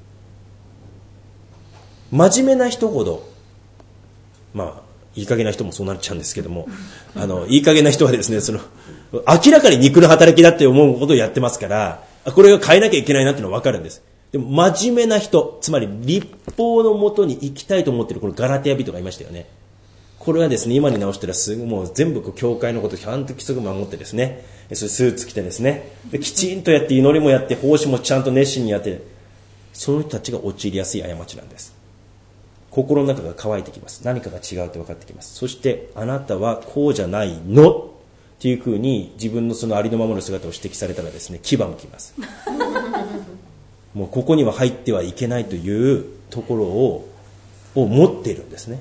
真面目な人ほど、まあいい加減な人もそうなっちゃうんですけども、あのいい加減な人はですね、その明らかに肉の働きだって思うことをやってますから、これが変えなきゃいけないなっていうのは分かるんです。でも真面目な人、つまり律法のもとに生きたいと思っているこのガラテヤ人がいましたよね。これはですね、今に直したらすぐもう全部こう教会のことをちゃんと規則守ってですね、それスーツ着てですね、できちんとやって祈りもやって奉仕もちゃんと熱心にやって、その人たちが陥りやすい過ちなんです。心の中が乾いてきます。何かが違うって分かってきます。そしてあなたはこうじゃないのっていうふうに自分のそのありのままの姿を指摘されたらですね、牙むきます。もうここには入ってはいけないというところをを持っているんですね。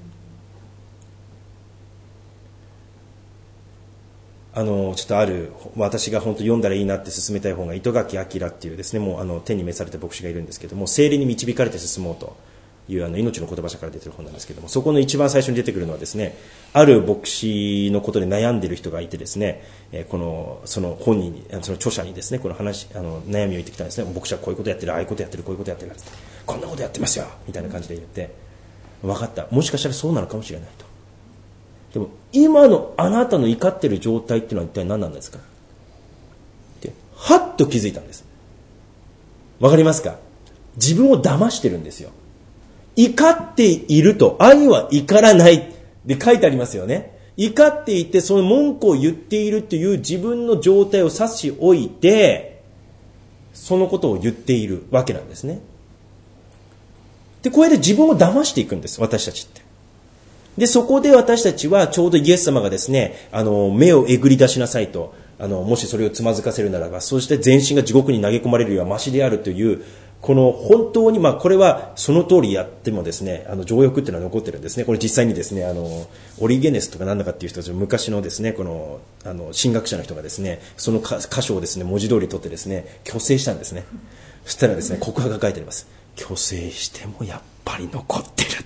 あのちょっとある私が本当読んだらいいなって進めたい本が糸垣明っていうですね、もうあの天に召された牧師がいるんですけども、聖霊に導かれて進もうというあの命の言葉社から出てる本なんですけども、そこの一番最初に出てくるのはですね、ある牧師のことで悩んでいる人がいてですね、えー、このその本人にその著者にですね、この話あの悩みを言ってきたんですね。牧師はこういうことやってる、ああいうことやってる、こういうことやってる、こんなことやってますよみたいな感じで言って、分かった、もしかしたらそうなのかもしれないと。でも今のあなたの怒っている状態っていうのは一体何なんですかってはっと気づいたんです。わかりますか？自分を騙してるんですよ。怒っていると愛は怒らないで書いてありますよね。怒っていてその文句を言っているという自分の状態を差し置いてそのことを言っているわけなんですね。でこれで自分を騙していくんです、私たちって。でそこで私たちはちょうどイエス様がですね、あの目をえぐり出しなさいと、あのもしそれをつまずかせるならば、そして全身が地獄に投げ込まれるよりはマシであるという、この本当に、まあこれはその通りやってもですね、あの情欲っていうのは残ってるんですね。これ実際にですね、あのオリゲネスとかなんだかっていう人たち、昔のですね、このあの神学者の人がですね、その箇所をですね文字通り取ってですね虚勢したんですね。そしたらですね、告白が書いてあります。虚勢してもやっぱり残ってるって。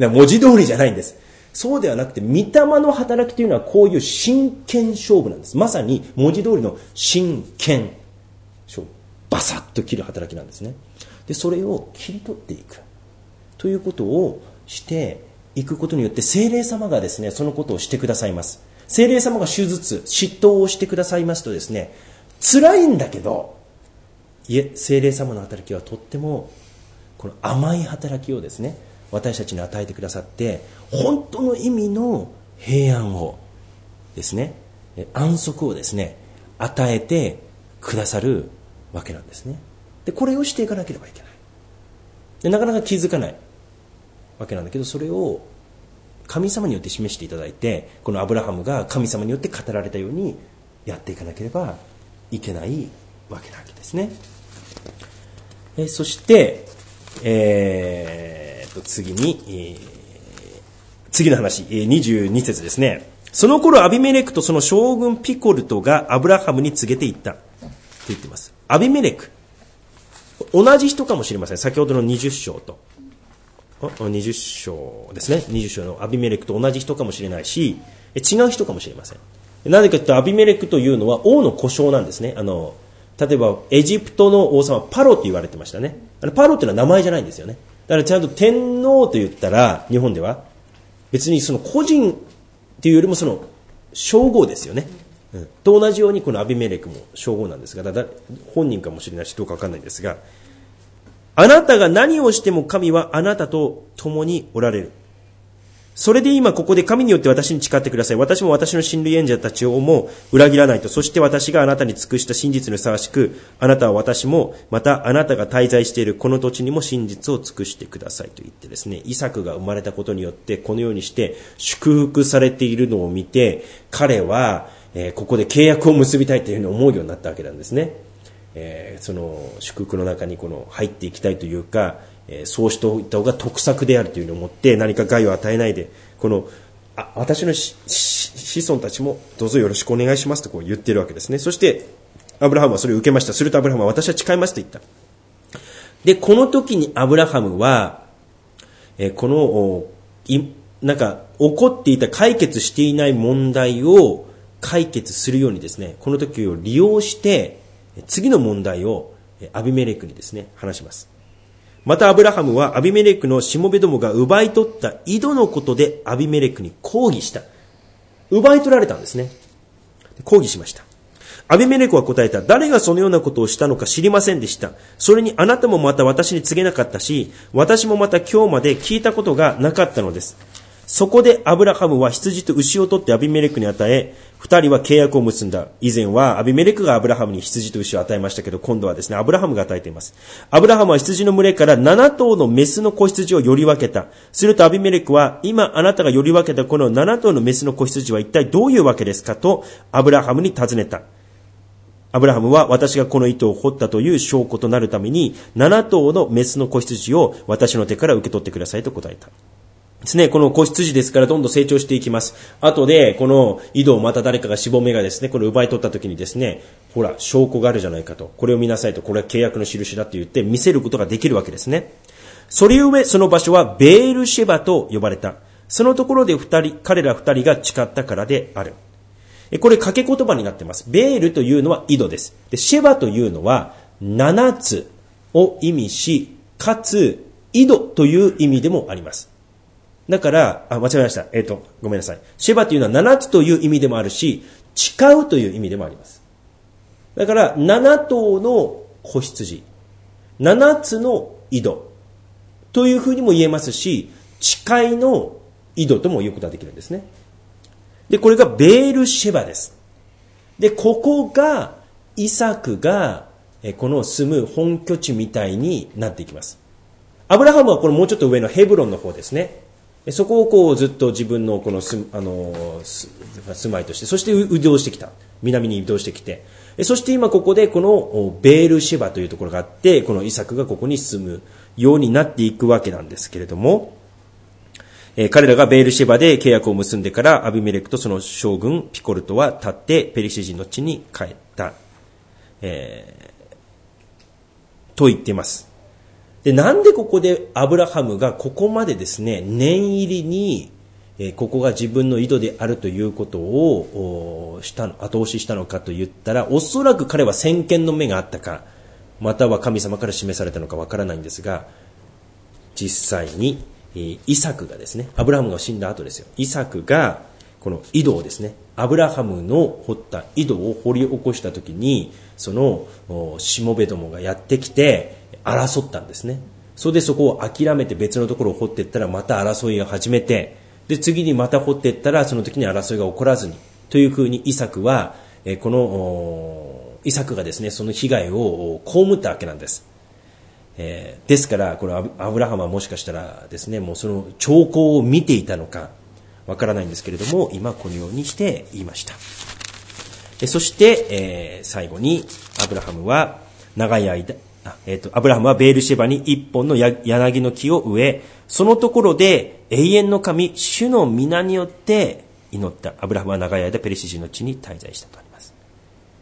文字通りじゃないんです。そうではなくて、御霊の働きというのはこういう真剣勝負なんです。まさに文字通りの真剣勝負、バサッと切る働きなんですね。でそれを切り取っていくということをしていくことによって、聖霊様がですねそのことをしてくださいます。聖霊様が手術嫉妬をしてくださいますとですね、辛いんだけど、いえ聖霊様の働きはとってもこの甘い働きをですね私たちに与えてくださって、本当の意味の平安をですね、安息をですね与えてくださるわけなんですね。でこれをしていかなければいけない。でなかなか気づかないわけなんだけど、それを神様によって示していただいて、このアブラハムが神様によって語られたようにやっていかなければいけないわけなわけですね。えそして、えー、と次に、えー、次の話、にじゅうに節ですね。その頃アビメレクとその将軍ピコルトがアブラハムに告げていった。 言っています。アビメレク。同じ人かもしれません。先ほどのにじゅっ章と。にじゅっ章ですね。にじゅっ章のアビメレクと同じ人かもしれないし、違う人かもしれません。なぜかというと、アビメレクというのは王の呼称なんですね。あの、例えば、エジプトの王様、パロと言われてましたね。あのパロというのは名前じゃないんですよね。だからちゃんと天皇と言ったら、日本では、別にその個人っていうよりもその称号ですよね。うん、と同じようにこのアビメレクも称号なんですが、だだ本人かもしれないしどうか分かんないんですが、あなたが何をしても神はあなたと共におられる。それで今ここで神によって私に誓ってください。私も私の親類縁者たちをも裏切らないと。そして私があなたに尽くした真実にふさわしく、あなたは私も、またあなたが滞在しているこの土地にも真実を尽くしてくださいと言ってですね、イサクが生まれたことによってこのようにして祝福されているのを見て、彼は、えー、ここで契約を結びたいというふうに思うようになったわけなんですね。えー、その祝福の中にこの入っていきたいというか、えー、そうしておいた方が得策であるというふうに思って何か害を与えないで、このあ私の子孫たちもどうぞよろしくお願いしますとこう言っているわけですね。そしてアブラハムはそれを受けました。するとアブラハムは私は誓いますと言った。でこの時にアブラハムは、えー、このいなんか起こっていた解決していない問題を解決するようにですね、この時を利用して次の問題をアビメレクにですね話します。またアブラハムはアビメレクのしもべどもが奪い取った井戸のことでアビメレクに抗議した。奪い取られたんですね。抗議しました。アビメレクは答えた。誰がそのようなことをしたのか知りませんでした。それにあなたもまた私に告げなかったし、私もまた今日まで聞いたことがなかったのです。そこでアブラハムは羊と牛を取ってアビメレクに与え、二人は契約を結んだ。以前はアビメレクがアブラハムに羊と牛を与えましたけど、今度はですね、アブラハムが与えています。アブラハムは羊の群れから七頭のメスの子羊をより分けた。するとアビメレクは、今あなたがより分けたこの七頭のメスの子羊は一体どういうわけですかとアブラハムに尋ねた。アブラハムは私がこの糸を掘ったという証拠となるために、七頭のメスの子羊を私の手から受け取ってくださいと答えた。ですね、この子羊ですからどんどん成長していきます。後で、この井戸をまた誰かがしぼめがですね、これを奪い取った時にですね、ほら、証拠があるじゃないかと。これを見なさいと。これは契約の印だと言って見せることができるわけですね。それゆえ、その場所はベールシェバと呼ばれた。そのところで二人、彼ら二人が誓ったからである。これ掛け言葉になっています。ベールというのは井戸です。で、シェバというのは七つを意味し、かつ井戸という意味でもあります。だから、あ、間違えました。えっと、ごめんなさい。シェバというのは七つという意味でもあるし、誓うという意味でもあります。だから、七頭の子羊、七つの井戸というふうにも言えますし、誓いの井戸とも言うことができるんですね。で、これがベールシェバです。で、ここが、イサクが、この住む本拠地みたいになっていきます。アブラハムはこのもうちょっと上のヘブロンの方ですね。そこをこうずっと自分のこのす、あの住まいとして、そして移動してきた。南に移動してきて、そして今ここでこのベールシェバというところがあって、このイサクがここに住むようになっていくわけなんですけれども、えー、彼らがベールシェバで契約を結んでからアビメレクとその将軍ピコルトは立ってペリシ人の地に帰った、えー、と言っています。で、なんでここでアブラハムがここまでですね、念入りに、えー、ここが自分の井戸であるということをしたの、後押ししたのかと言ったら、おそらく彼は先見の目があったか、または神様から示されたのかわからないんですが、実際に、えー、イサクがですね、アブラハムが死んだ後ですよ。イサクがこの井戸をですね、アブラハムの掘った井戸を掘り起こしたときに、そのしもべどもがやってきて、争ったんですね。それでそこを諦めて別のところを掘っていったらまた争いを始めて、で次にまた掘っていったらその時に争いが起こらずにというふうにイサクは、えこのイサクがですねその被害を被ったわけなんです。えー、ですからこれアブラハムはもしかしたらですねもうその兆候を見ていたのかわからないんですけれども、今このようにして言いました。えそして、えー、最後にアブラハムは長い間えーと、アブラハムはベールシェバに一本の柳の木を植え、そのところで永遠の神、主の皆によって祈った。アブラハムは長い間ペリシ人の地に滞在したとあります。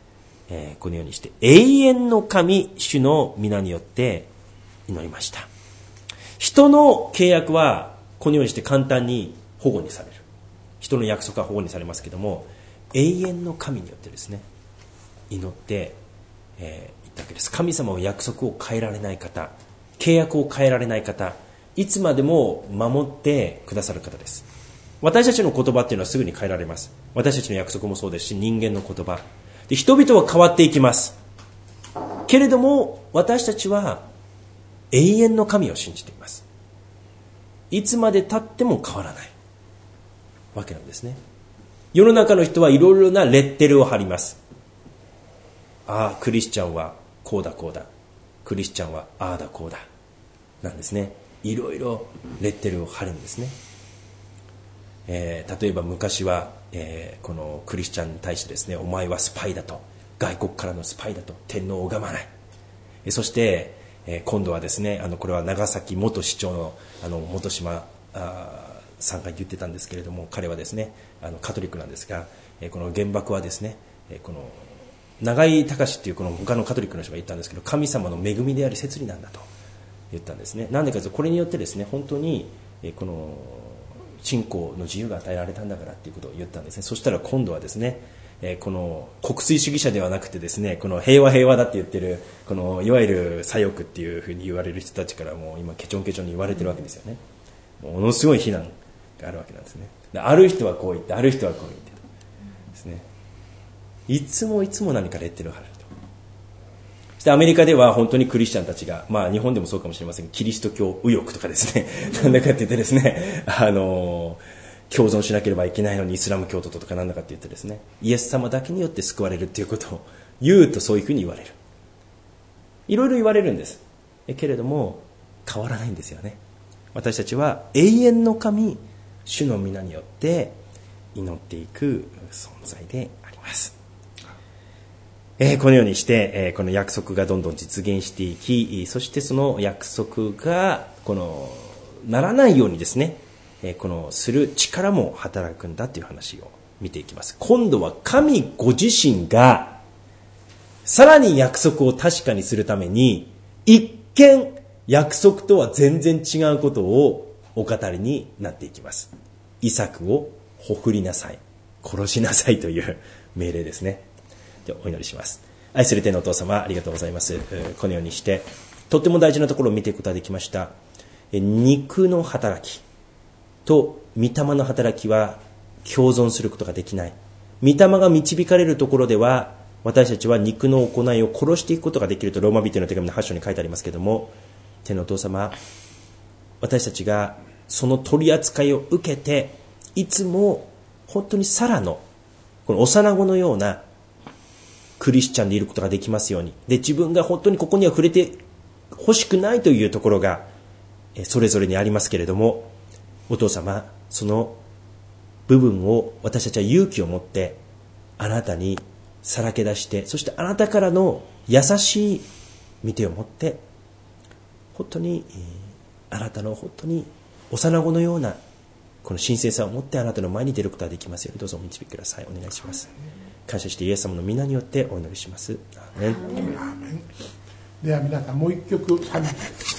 えー、このようにして永遠の神主の皆によって祈りました。人の契約はこのようにして簡単に保護にされる。人の約束は保護にされますけども、永遠の神によってですね、祈って、えー、言ったわけです。神様は約束を変えられない方、契約を変えられない方、いつまでも守ってくださる方です。私たちの言葉っていうのはすぐに変えられます。私たちの約束もそうですし、人間の言葉で人々は変わっていきます。けれども私たちは永遠の神を信じています。いつまで経っても変わらないわけなんですね。世の中の人はいろいろなレッテルを貼ります。ああ、クリスチャンはこうだこうだ、クリスチャンはああだこうだなんですね。いろいろレッテルを貼るんですね。えー、例えば昔は、えー、このクリスチャンに対してですね、お前はスパイだと、外国からのスパイだと、天皇を拝まない。えー、そして、えー、今度はですね、あのこれは長崎元市長のあの本島あさんが言ってたんですけれども、彼はですね、あのカトリックなんですが、えー、この原爆はですね、えー、この永井隆っていうこの他のカトリックの人が言ったんですけど、神様の恵みであり摂理なんだと言ったんですね。なんでかというと、これによってですね、本当に、えー、この信仰の自由が与えられたんだからということを言ったんですね。そしたら今度はですね、えー、この国粋主義者ではなくてですね、この平和平和だって言ってるこのいわゆる左翼っていうふうに言われる人たちからもう今ケチョンケチョンに言われてるわけですよね。ものすごい非難があるわけなんですね。ある人はこう言って、ある人はこう言ってですね。いつもいつも何かレッテルを貼ると。そしてアメリカでは本当にクリスチャンたちが、まあ日本でもそうかもしれませんが、キリスト教右翼とかですね、なんだかって言ってですね、あの共存しなければいけないのにイスラム教徒とかなんだかって言ってですね、イエス様だけによって救われるっていうことを言うと、そういうふうに言われる。いろいろ言われるんです。けれども変わらないんですよね。私たちは永遠の神主の皆によって祈っていく存在であります。えー、このようにして、えー、この約束がどんどん実現していき、そしてその約束がこのならないようにですね、えー、このする力も働くんだという話を見ていきます。今度は神ご自身がさらに約束を確かにするために、一見約束とは全然違うことをお語りになっていきます。イサクをほふりなさい、殺しなさいという命令ですね。お祈りします。愛する天のお父様、ありがとうございます。このようにしてとっても大事なところを見ていくことができました。肉の働きと御霊の働きは共存することができない。御霊が導かれるところでは、私たちは肉の行いを殺していくことができるとローマ人への手紙のはち章に書いてありますけれども、天のお父様、私たちがその取り扱いを受けて、いつも本当にサラのこの幼子のようなクリスチャンでいることができますように。で、自分が本当にここには触れて欲しくないというところがそれぞれにありますけれども、お父様、その部分を私たちは勇気を持ってあなたにさらけ出して、そしてあなたからの優しい御手を持って本当にあなたの本当に幼子のようなこの神聖さを持ってあなたの前に出ることができますように、どうぞお導きください。お願いします。感謝してイエス様の皆によってお祈りします。アーメン。 では皆さんもう一曲賛美